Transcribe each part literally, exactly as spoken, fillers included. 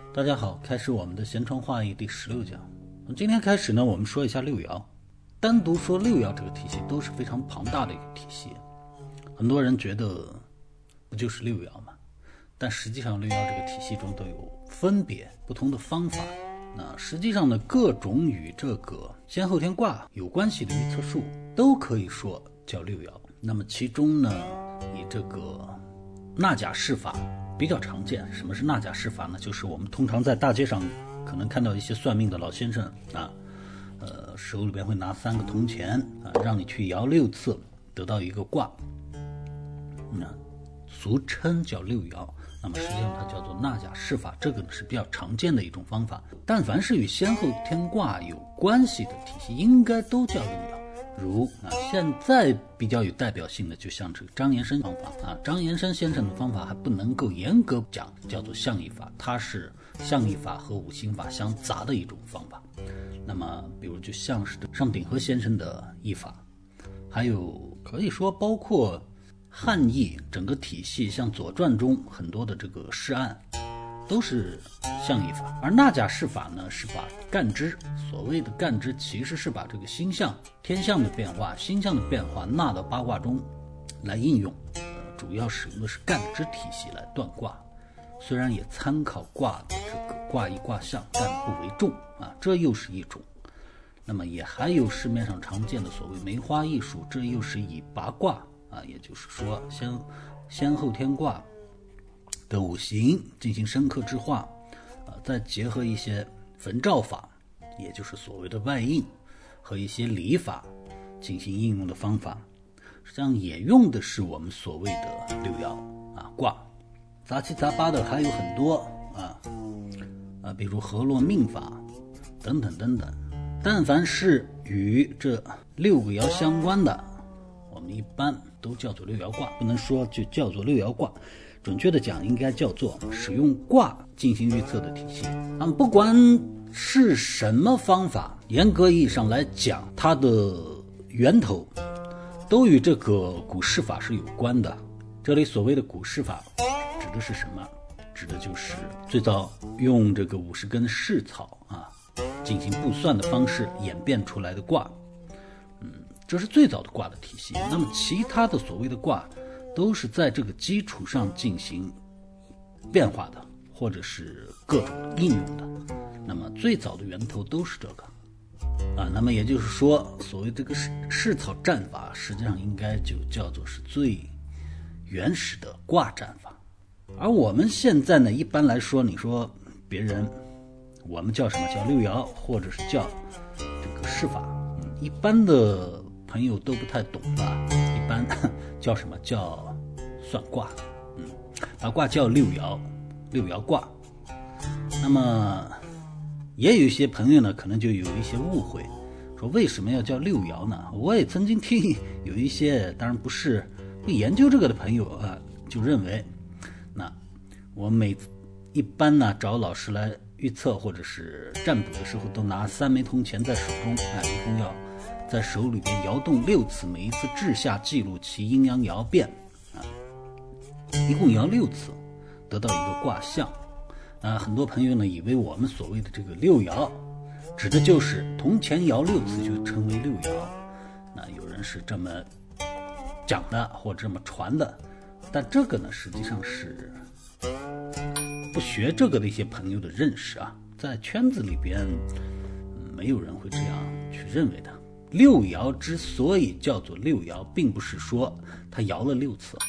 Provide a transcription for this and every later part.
大家好，开始我们的闲传话义第十六讲。今天开始呢，我们说一下六爻。单独说六爻这个体系都是非常庞大的一个体系，很多人觉得不就是六爻吗？但实际上六爻这个体系中都有分别不同的方法。那实际上呢，各种与这个先后天卦有关系的预测术都可以说叫六爻。那么其中呢，以这个纳甲释法比较常见。什么是纳甲释法呢？就是我们通常在大街上可能看到一些算命的老先生啊，呃，手里边会拿三个铜钱啊，让你去摇六次，得到一个卦，那、嗯、俗称叫六爻。那么实际上它叫做纳甲释法，这个是比较常见的一种方法。但凡是与先后天卦有关系的体系，应该都叫六爻。如啊，现在比较有代表性的，就像这个张延生方法啊，张延生先生的方法还不能够严格讲叫做象意法，它是象意法和五行法相杂的一种方法。那么，比如就像是上鼎和先生的译法，还有可以说包括汉译整个体系，像《左传》中很多的这个释案，都是象意法。而纳甲释法呢，是把干支，所谓的干支其实是把这个星象、天象的变化、星象的变化纳到八卦中来应用，呃，主要使用的是干支体系来断卦，虽然也参考卦的这个卦意卦象，但不为重啊，这又是一种。那么也还有市面上常见的所谓梅花易数，这又是以八卦啊，也就是说先先后天卦的五行进行深刻之化，啊，再结合一些焚照法，也就是所谓的外应和一些礼法进行应用的方法，实际上也用的是我们所谓的六爻啊卦。杂七杂八的还有很多啊啊，比如河洛命法等等等等。但凡是与这六个爻相关的，我们一般都叫做六爻卦，不能说就叫做六爻卦，准确的讲应该叫做使用卦进行预测的体系。那么不管是什么方法，严格意义上来讲，它的源头都与这个古释法是有关的。这里所谓的古释法指的是什么？指的就是最早用这个五十根释草啊进行卜算的方式演变出来的卦，嗯，这是最早的卦的体系。那么其他的所谓的卦都是在这个基础上进行变化的，或者是各种应用的。那么最早的源头都是这个啊。那么也就是说，所谓这个释草战法，实际上应该就叫做是最原始的卦战法。而我们现在呢，一般来说，你说别人我们叫什么？叫六爻，或者是叫这个释法，嗯，一般的朋友都不太懂吧？一般叫什么？叫算卦，嗯，把卦叫六爻，六爻卦。那么也有一些朋友呢，可能就有一些误会，说为什么要叫六爻呢？我也曾经听有一些，当然不是不研究这个的朋友啊，就认为，那我每一般呢找老师来预测或者是占卜的时候，都拿三枚铜钱在手中，哎，一共要在手里边摇动六次，每一次至下记录其阴阳爻变啊，一共摇六次，得到一个卦象。啊，很多朋友呢以为我们所谓的这个六爻，指的就是铜钱摇六次就称为六爻。那有人是这么讲的，或者这么传的，但这个呢，实际上是不学这个的一些朋友的认识啊，在圈子里边，嗯，没有人会这样去认为的。六爻之所以叫做六爻，并不是说它摇了六次。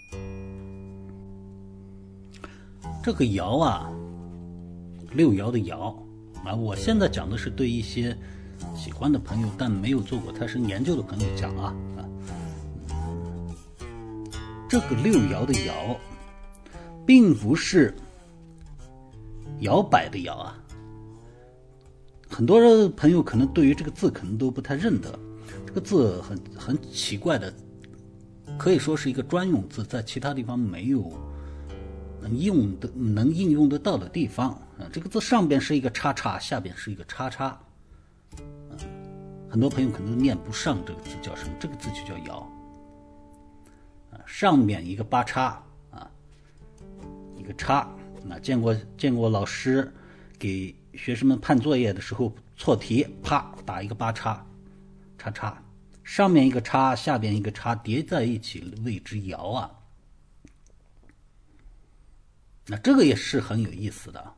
这个爻啊，六爻的爻啊，我现在讲的是对一些喜欢的朋友，但没有做过太深研究的朋友讲啊啊，嗯，这个六爻的爻，并不是摇摆的摇啊，很多朋友可能对于这个字可能都不太认得，这个字很很奇怪的，可以说是一个专用字，在其他地方没有能用的能应用得到的地方啊。这个字上边是一个叉叉，下边是一个叉叉，嗯，很多朋友可能念不上这个字叫什么，这个字就叫爻啊，上面一个八叉啊，一个叉。 那见过见过老师给学生们判作业的时候错题，啪打一个八叉，叉叉，上面一个叉，下边一个叉叠在一起谓之爻啊。那这个也是很有意思的。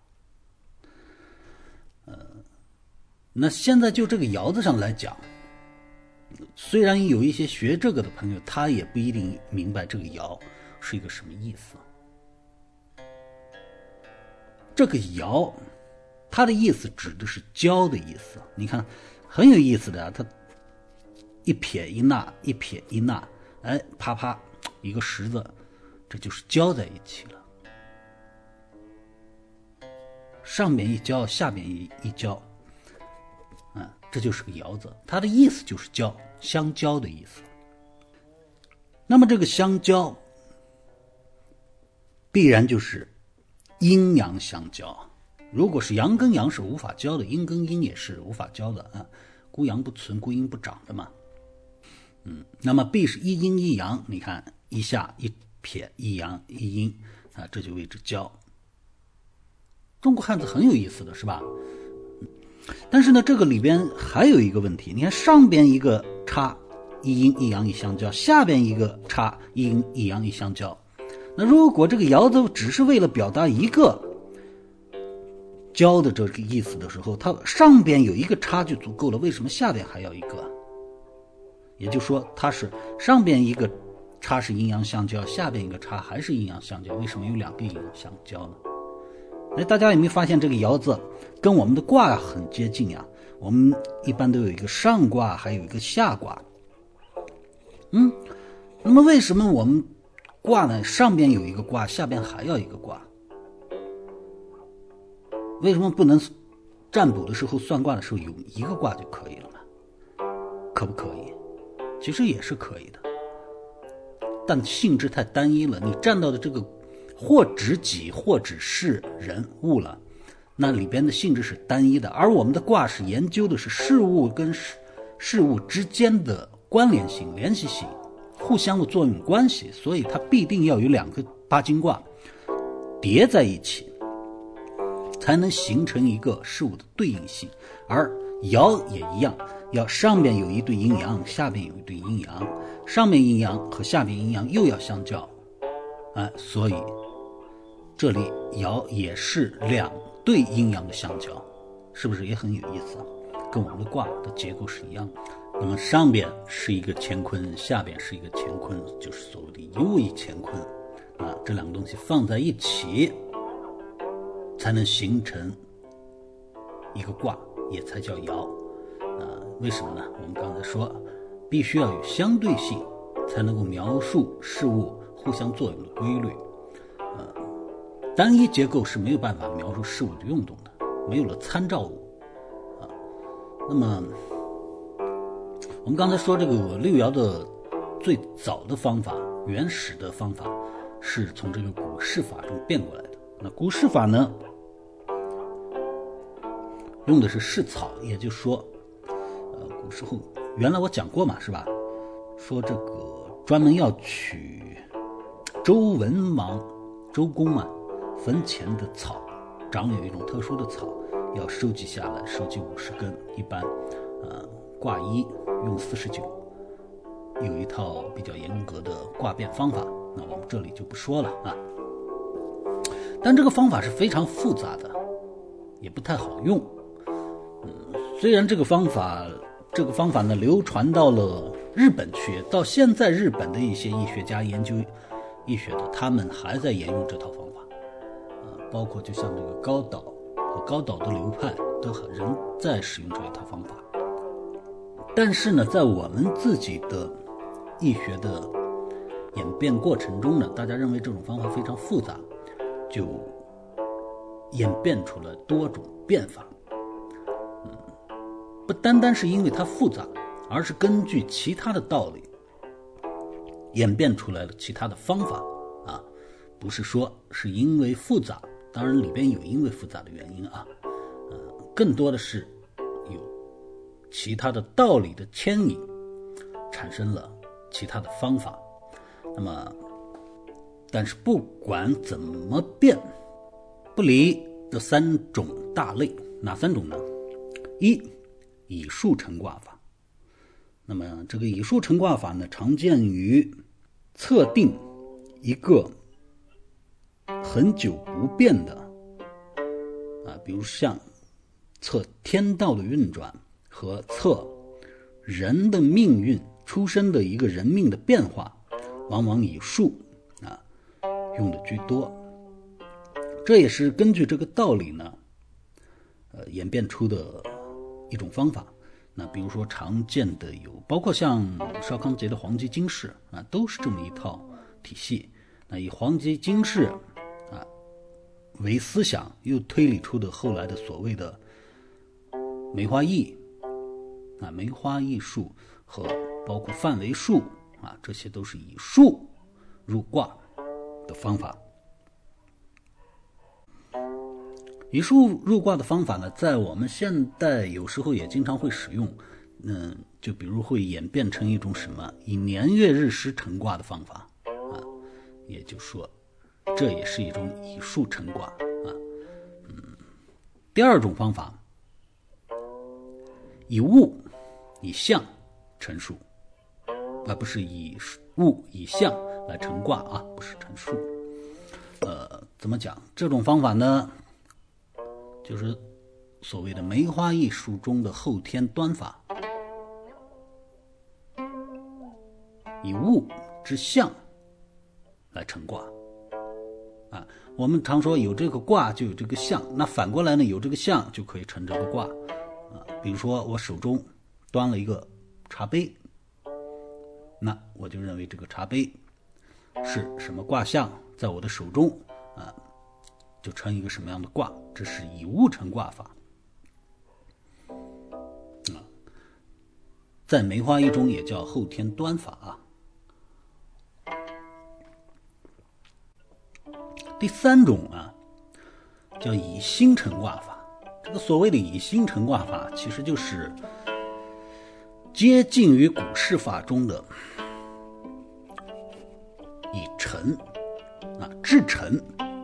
呃，那现在就这个爻字上来讲，虽然有一些学这个的朋友，他也不一定明白这个爻是一个什么意思。这个爻，它的意思指的是交的意思。你看，很有意思的啊，它一撇一捺，一撇一捺，哎，啪啪，一个十字，这就是交在一起了。上面一交，下面一一交，啊，这就是个爻字，它的意思就是交，相交的意思。那么这个相交，必然就是阴阳相交。如果是阳跟阳是无法交的，阴跟阴也是无法交的啊，孤阳不存，孤阴不长的嘛。嗯，那么必是一阴一阳，你看一下一撇一阳一阴啊，这就谓之交。中国汉字很有意思的是吧？但是呢，这个里边还有一个问题，你看上边一个叉，一阴一阳一相交，下边一个叉，一阴一阳一相交。那如果这个爻字只是为了表达一个交的这个意思的时候，它上边有一个叉就足够了，为什么下边还要一个？也就是说，它是上边一个叉是阴阳相交，下边一个叉还是阴阳相交，为什么有两个阴阳相交呢？哎，大家有没有发现这个爻字跟我们的卦很接近呀？我们一般都有一个上卦，还有一个下卦。嗯，那么为什么我们卦呢上边有一个卦，下边还要一个卦？为什么不能占卜的时候算卦的时候有一个卦就可以了呢？可不可以？其实也是可以的，但性质太单一了，你占到的这个或指己或指事人物了，那里边的性质是单一的，而我们的卦是研究的是事物跟事事物之间的关联性、联系性、互相的作用关系，所以它必定要有两个八经卦叠在一起，才能形成一个事物的对应性。而爻也一样，要上面有一对阴阳，下面有一对阴阳，上面阴阳和下面阴阳又要相交，哎，所以这里爻也是两对阴阳的相交，是不是也很有意思啊？跟我们的卦的结构是一样的。那么上边是一个乾坤，下边是一个乾坤，就是所谓的一物一乾坤啊，这两个东西放在一起，才能形成一个卦，也才叫爻。啊，为什么呢？我们刚才说，必须要有相对性，才能够描述事物互相作用的规律。呃，单一结构是没有办法描述事物的运动的，没有了参照物啊。那么，我们刚才说这个六爻的最早的方法，原始的方法，是从这个古释法中变过来的。那古释法呢，用的是释草，也就是说，呃，古时候原来我讲过嘛，是吧？说这个专门要取周文王、周公嘛坟前的草，长有一种特殊的草，要收集下来，收集五十根，一般，呃，卦一用四十九，有一套比较严格的卦变方法，那我们这里就不说了啊。但这个方法是非常复杂的，也不太好用。嗯，虽然这个方法，这个方法呢流传到了日本去，到现在日本的一些医学家研究医学的，他们还在沿用这套方法。呃，包括就像这个高岛和高岛的流派，都仍在使用这一套方法。但是呢，在我们自己的医学的演变过程中呢，大家认为这种方法非常复杂，就演变出了多种变法。嗯，不单单是因为它复杂，而是根据其他的道理演变出来了其他的方法啊，不是说是因为复杂，当然里边有因为复杂的原因啊，呃，更多的是有其他的道理的牵引，产生了其他的方法。那么但是不管怎么变， 不离这三种大类，哪三种呢？一，以数成卦法。那么这个以数成卦法呢，常见于测定一个很久不变的啊，比如像测天道的运转和测人的命运出生的一个人命的变化，往往以数啊用的居多。这也是根据这个道理呢，呃演变出的一种方法。那比如说常见的有包括像邵康节的黄极经世啊，都是这么一套体系。那以黄极经世啊为思想，又推理出的后来的所谓的梅花易啊、梅花易数和包括范围数啊，这些都是以数入卦的方法。以数入卦的方法呢，在我们现代有时候也经常会使用，嗯，就比如会演变成一种什么以年月日时成卦的方法啊，也就是说，这也是一种以数成卦啊。嗯，第二种方法，以物以象成数，而不是以物以象来成卦啊，不是成数。呃，怎么讲？这种方法呢？就是所谓的梅花易数中的后天端法，以物之象来成卦啊。我们常说有这个卦就有这个象，那反过来呢，有这个象就可以成这个卦啊。比如说我手中端了一个茶杯，那我就认为这个茶杯是什么卦象，在我的手中啊，就成一个什么样的卦，这是以物成卦法啊，在梅花易中也叫后天端法啊。第三种啊，叫以心成卦法。这个所谓的以心成卦法，其实就是接近于古事法中的以诚啊，至诚。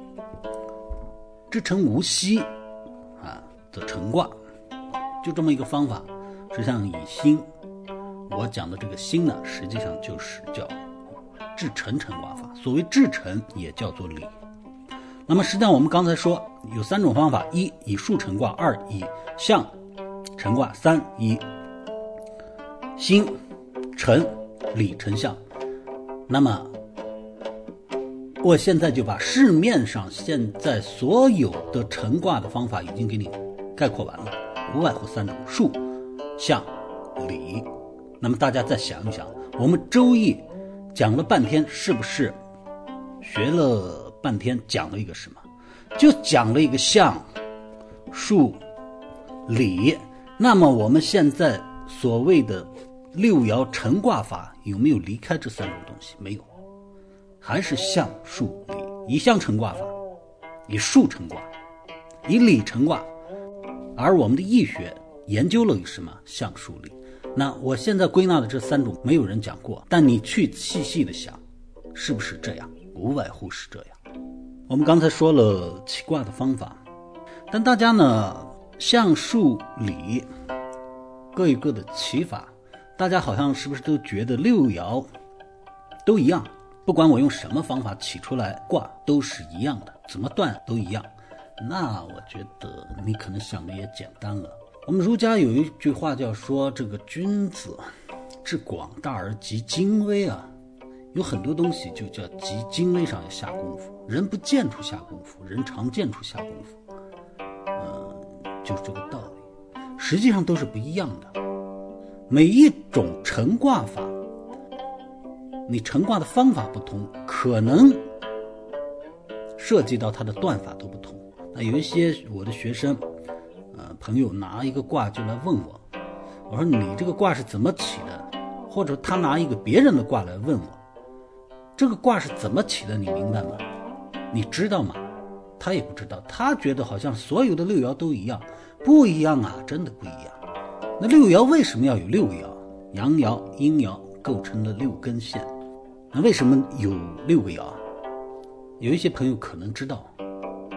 至诚无息啊，则成卦，就这么一个方法。实际上以心，我讲的这个心呢，实际上就是叫至诚成卦法。所谓至诚，也叫做理。那么实际上我们刚才说有三种方法：一以数成卦，二以象成卦，三以心诚理成象。那么我现在就把市面上现在所有的成卦的方法已经给你概括完了，无外乎三种：数、象、理。那么大家再想一想，我们周易讲了半天，是不是学了半天讲了一个什么？就讲了一个象、数、理。那么我们现在所谓的六爻成卦法有没有离开这三种东西？没有，还是象数理。以象成卦法，以数成卦，以理成卦。而我们的易学研究了什么？象数理。那我现在归纳的这三种没有人讲过，但你去细细的想，是不是这样？无外乎是这样。我们刚才说了起卦的方法，但大家呢，象数理各有各的起法，大家好像是不是都觉得六爻都一样？不管我用什么方法起出来卦都是一样的，怎么断都一样。那我觉得你可能想的也简单了。我们儒家有一句话叫说，这个君子至广大而极精微啊，有很多东西就叫极精微上要下功夫。人不见处下功夫，人常见处下功夫，呃，就是这个道理。实际上都是不一样的。每一种成卦法，你成卦的方法不同，可能涉及到它的断法都不同。那有一些我的学生呃，朋友拿一个卦就来问我，我说你这个卦是怎么起的？或者他拿一个别人的卦来问我，这个卦是怎么起的，你明白吗？你知道吗？他也不知道，他觉得好像所有的六爻都一样，不一样啊，真的不一样。那六爻为什么要有六爻？阳爻、阴爻构成了六根线，那为什么有六个爻？有一些朋友可能知道，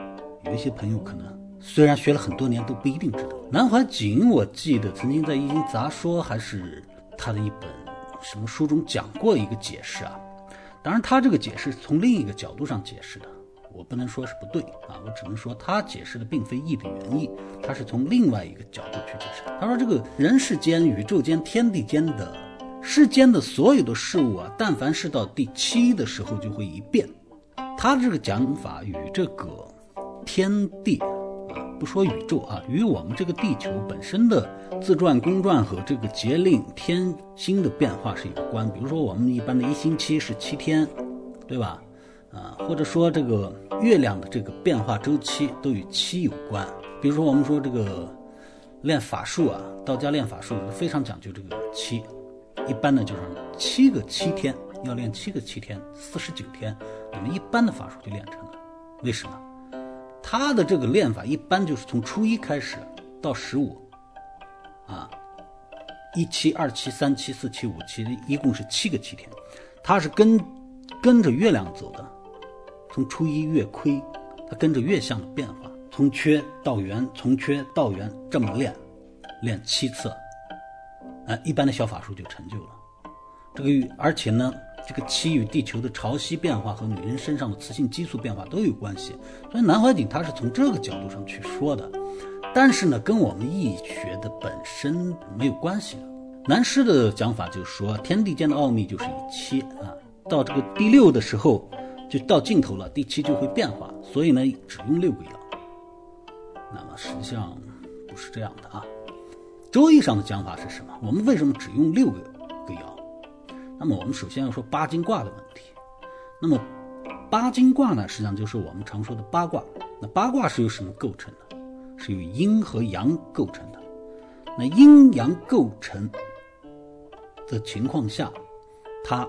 有一些朋友可能虽然学了很多年都不一定知道。南怀瑾我记得曾经在《易经杂说》还是他的一本什么书中讲过一个解释啊，当然他这个解释从另一个角度上解释的，我不能说是不对啊，我只能说他解释的并非易的原意，他是从另外一个角度去解释。他说这个人世间、宇宙间、天地间的世间的所有的事物啊，但凡是到第七的时候就会一变。他这个讲法与这个天地啊，不说宇宙啊，与我们这个地球本身的自转公转和这个节令天星的变化是有关。比如说我们一般的一星期是七天，对吧？啊，或者说这个月亮的这个变化周期都与七有关。比如说我们说这个练法术啊，道家练法术非常讲究这个七，一般呢就是七个七天，要练七个七天，四十九天，那么一般的法术就练成了。为什么？他的这个练法一般就是从初一开始到十五，啊，一期、二期、三期、四期、五期，一共是七个七天。他是跟跟着月亮走的，从初一月亏，他跟着月相的变化，从缺到圆，从缺到圆，这么练，练七次，呃，一般的小法术就成就了。这个而且呢，这个七与地球的潮汐变化和女人身上的雌性激素变化都有关系，所以南怀瑾他是从这个角度上去说的，但是呢，跟我们易学的本身没有关系的。南师的讲法就是说，天地间的奥秘就是以七啊，到这个第六的时候就到尽头了，第七就会变化，所以呢，只用六个爻。那么实际上不是这样的啊。周易上的讲法是什么？我们为什么只用六个个爻？那么我们首先要说八经卦的问题。那么八经卦呢，实际上就是我们常说的八卦。那八卦是由什么构成的？是由阴和阳构成的。那阴阳构成的情况下，它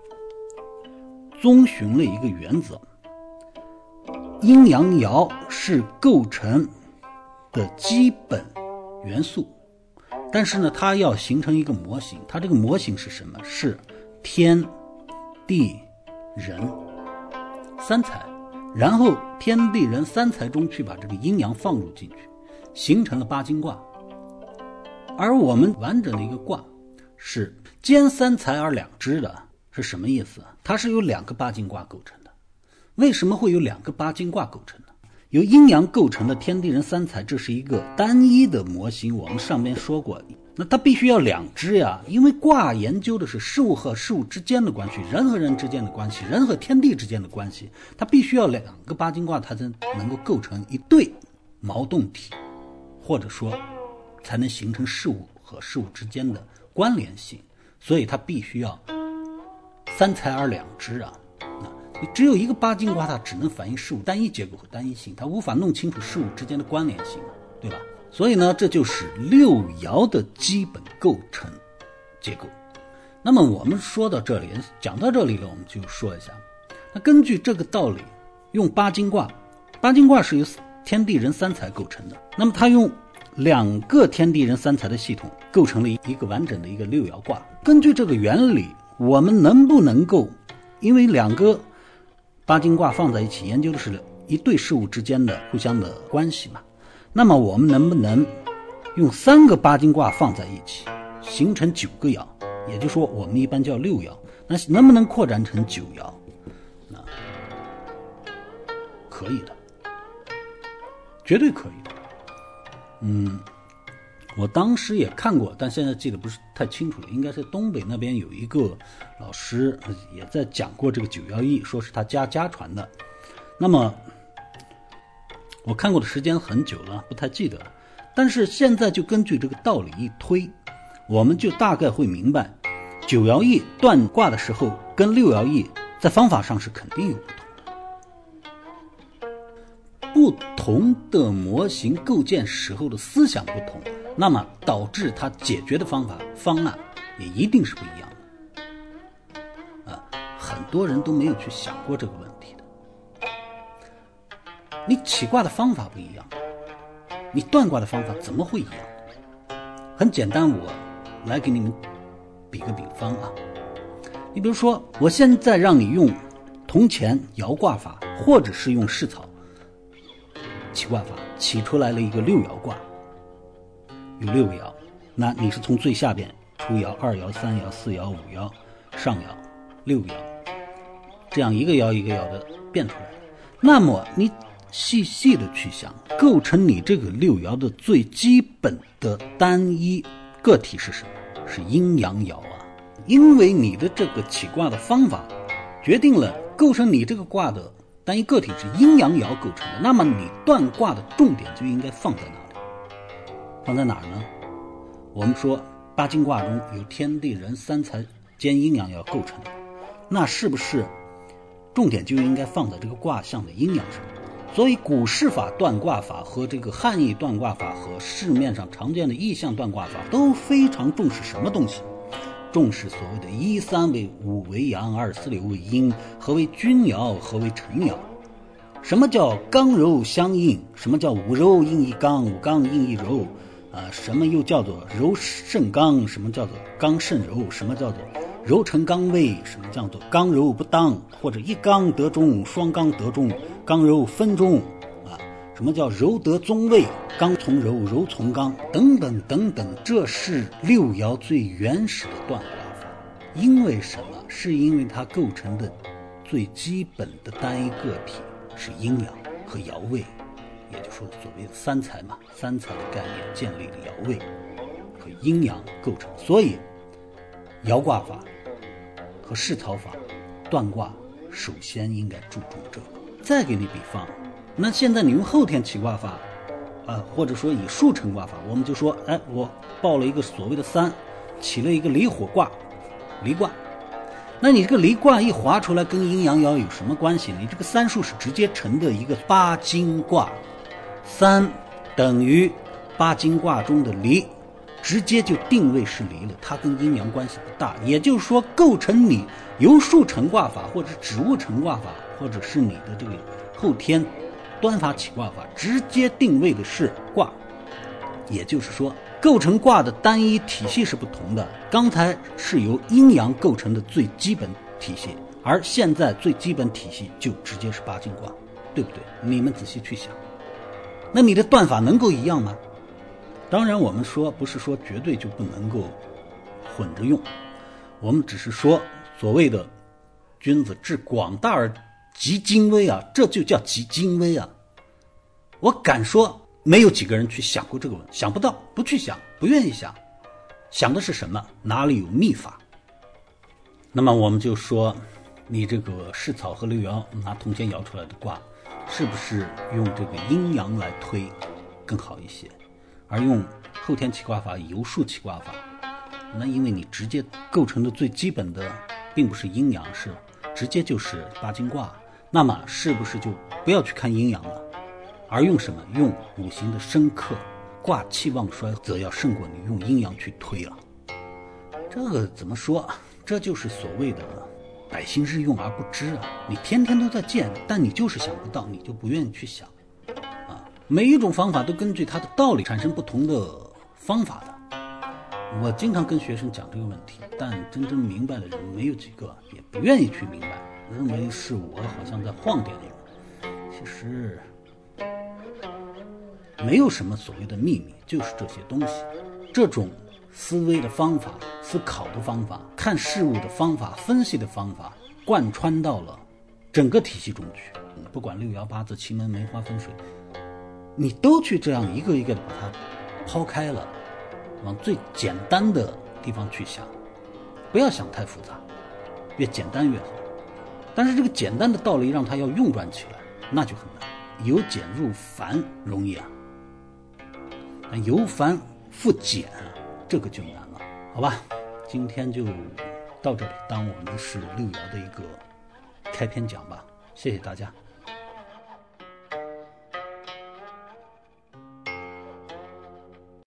遵循了一个原则，阴阳爻是构成的基本元素，但是呢，它要形成一个模型。它这个模型是什么？是天地人三才，然后天地人三才中去把这个阴阳放入进去，形成了八经卦。而我们完整的一个卦是兼三才而两支的，是什么意思？它是由两个八经卦构成的。为什么会有两个八经卦构成呢？由阴阳构成的天地人三才，这是一个单一的模型，我们上面说过，那它必须要两支呀，因为卦研究的是事物和事物之间的关系，人和人之间的关系，人和天地之间的关系，它必须要两个八经卦，它才能够构成一对矛盾体，或者说才能形成事物和事物之间的关联性，所以它必须要三才而两支啊。你只有一个八经卦，它只能反映事物单一结构和单一性，它无法弄清楚事物之间的关联性，对吧？所以呢，这就是六爻的基本构成结构。那么我们说到这里，讲到这里了，我们就说一下，那根据这个道理，用八经卦，八经卦是由天地人三才构成的，那么它用两个天地人三才的系统构成了一个完整的一个六爻卦。根据这个原理，我们能不能够因为两个八经卦放在一起，研究的是一对事物之间的互相的关系嘛？那么我们能不能用三个八经卦放在一起，形成九个爻？也就是说，我们一般叫六爻。那能不能扩展成九爻？那可以的，绝对可以的。嗯，我当时也看过，但现在记得不是太清楚了，应该是东北那边有一个老师也在讲过这个九爻易，说是他家家传的。那么我看过的时间很久了，不太记得了，但是现在就根据这个道理一推，我们就大概会明白，九爻易断卦的时候跟六爻易在方法上是肯定有不同的。不同的模型构建时候的思想不同，那么导致它解决的方法方案也一定是不一样的。啊，很多人都没有去想过这个问题的。你起卦的方法不一样，你断卦的方法怎么会一样？很简单，我来给你们比个比方啊。你比如说，我现在让你用铜钱爻卦法，或者是用蓍草起卦法起出来了一个六爻卦，有六个爻，那你是从最下边初爻、二爻、三爻、四爻、五爻、上爻、六爻，这样一个爻一个爻的变出来。那么你细细的去想，构成你这个六爻的最基本的单一个体是什么？是阴阳爻啊。因为你的这个起卦的方法决定了构成你这个卦的单一个体是阴阳爻构成的，那么你断卦的重点就应该放在哪里？放在哪儿呢？我们说八经卦中有天地人三才兼阴阳爻构成的，那是不是重点就应该放在这个卦象的阴阳上？所以古释法断卦法和这个汉译断卦法和市面上常见的意象断卦法都非常重视什么东西？重视所谓的一三为五为阳，二四六为阴，何为君爻，何为臣爻？什么叫刚柔相应？什么叫五柔应一刚，五刚应一柔？啊，什么又叫做柔胜刚？什么叫做刚胜柔？什么叫做柔成刚位？什么叫做刚柔不当？或者一刚得中，双刚得中，刚柔分中啊？什么叫柔得中位？刚从柔，柔从刚，等等等等，这是六爻最原始的断卦法。因为什么？是因为它构成的最基本的单一个体是阴阳和爻位，也就是说所谓的三才嘛，三才的概念建立了爻位和阴阳构成。所以爻卦法和释草法断卦首先应该注重这个。再给你比方，那现在你用后天起卦法啊，或者说以数成卦法，我们就说，哎，我报了一个所谓的三，起了一个离火卦，离卦。那你这个离卦一划出来，跟阴阳爻有什么关系？你这个三数是直接成的一个八经卦，三等于八经卦中的离，直接就定位是离了，它跟阴阳关系不大。也就是说，构成你由数成卦法，或者植物成卦法，或者是你的这个后天端法起卦法，直接定位的是卦。也就是说，构成卦的单一体系是不同的。刚才是由阴阳构成的最基本体系，而现在最基本体系就直接是八经卦，对不对？你们仔细去想，那你的断法能够一样吗？当然我们说不是说绝对就不能够混着用，我们只是说所谓的君子治广大而极精微啊，这就叫极精微啊。我敢说没有几个人去想过这个问题，想不到，不去想，不愿意想，想的是什么？哪里有秘法？那么我们就说，你这个释草和六爻拿通天爻出来的卦，是不是用这个阴阳来推更好一些？而用后天起卦法、由数起卦法，那因为你直接构成的最基本的并不是阴阳，是直接就是八经卦，那么是不是就不要去看阴阳了，而用什么？用五行的生克，卦气旺衰则要胜过你用阴阳去推了。这个怎么说？这就是所谓的百姓日用而不知啊！你天天都在见，但你就是想不到，你就不愿意去想啊！每一种方法都根据它的道理产生不同的方法的。我经常跟学生讲这个问题，但真正明白的人没有几个，也不愿意去明白，认为是我好像在晃点你们。其实没有什么所谓的秘密，就是这些东西。这种思维的方法、思考的方法、看事物的方法、分析的方法，贯穿到了整个体系中去。不管六爻八字、奇门梅花风水，你都去这样一个一个的把它抛开了，往最简单的地方去想，不要想太复杂，越简单越好。但是这个简单的道理让它要运转起来，那就很难。由简入繁容易啊，但由繁复简啊，这个就难了。好吧，今天就到这里，当我们是六爻的一个开篇讲吧，谢谢大家。